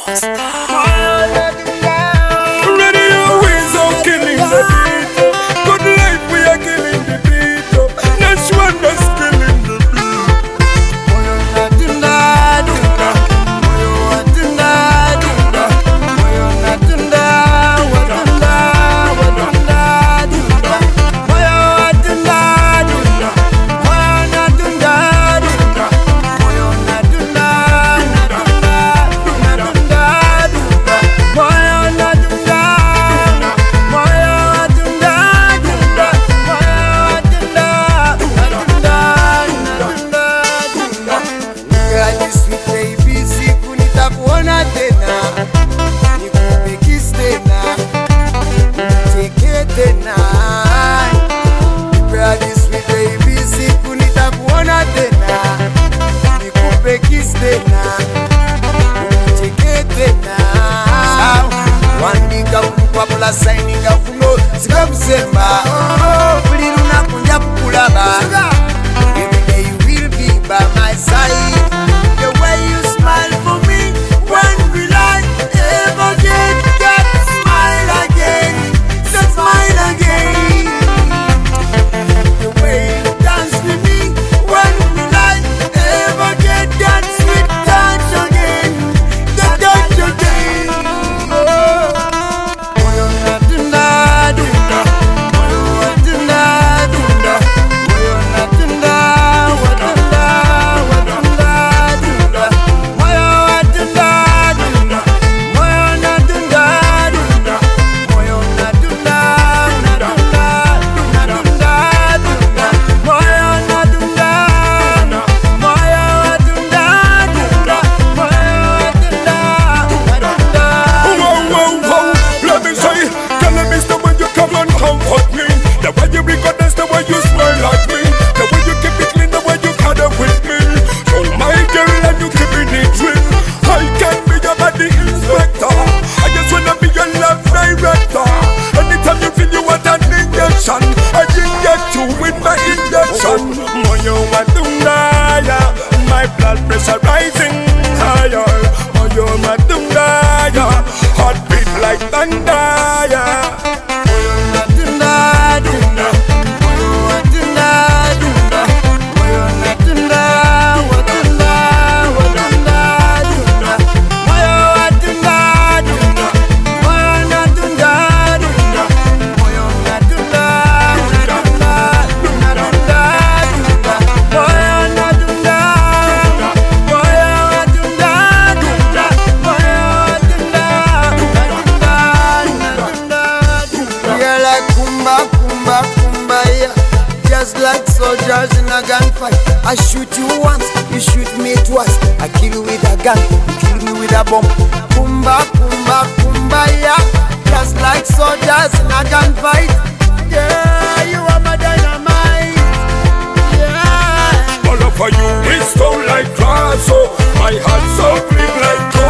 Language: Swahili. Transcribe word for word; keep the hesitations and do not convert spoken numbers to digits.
Radio is out killing the beat. Good life we are killing the beat. Next one that's killing the beat. Moyo unadunda dunda, moyo wadunda dunda, moyo unadunda wadunda wadunda dunda, moyo wadunda dunda, moyo unadunda dunda, moyo unadunda unadunda unadunda dunda, moyo unadunda, moyo wadunda dunda, moyo wadunda unadunda unadunda dunda. Girl, sweet baby, siku nitakuona tena, nikupe kiss tena, niteke tena. Girl, sweet baby, siku nitakuona tena, nikupe kiss tena, niteke tena. Wandika kupapula saininga vuno sikakusemba, buli lunaku nja kukulaba. Every day you will be by my side. The way you smile for me, when will I ever get that smile again? That smile again. The way you dance with me, when will I ever get that sweet touch again? That touch again. Oh, moyo unadunda dunda, moyo wadunda dunda, moyo unadunda wadunda wadunda dunda, moyo wadunda dunda, moyo unadunda dunda, moyo unadunda unadunda unadunda dunda, moyo unadunda, moyo wadunda dunda, moyo wadunda unadunda. Wow, wow, wow. Let me say, tell me it's the way you come and comfort me. The way you recognize, the way you smile at me. The way you keep it clean, the way you cuddle with me. You're my girl and you keeping it real. I can be your body inspector. I just wanna be your love director. Anytime you feel you want an injection, I inject you with my injection. Moyo madunda, yeah. My blood pressure rising higher. Moyo madunda, yeah. Heartbeat like thunder, yeah. Moyo unadunda dunda, moyo wadunda dunda, moyo unadunda wadunda wadunda dunda, moyo wadunda dunda, moyo unadunda dunda, moyo unadunda unadunda unadunda dunda, moyo unadunda, moyo wadunda dunda, moyo wadunda unadunda unadunda dunda. We are like kumba kumba kumba, yeah. Just like soldiers in a gunfight. I shoot you once, you shoot me twice. I kill you with a gun, you kill me with a bomb. Kumba kumba kumba, yeah. Just like soldiers in a gunfight. Yeah, you are my dynamite. Yeah. All over you is stone like glass, oh. My heart so big like gold.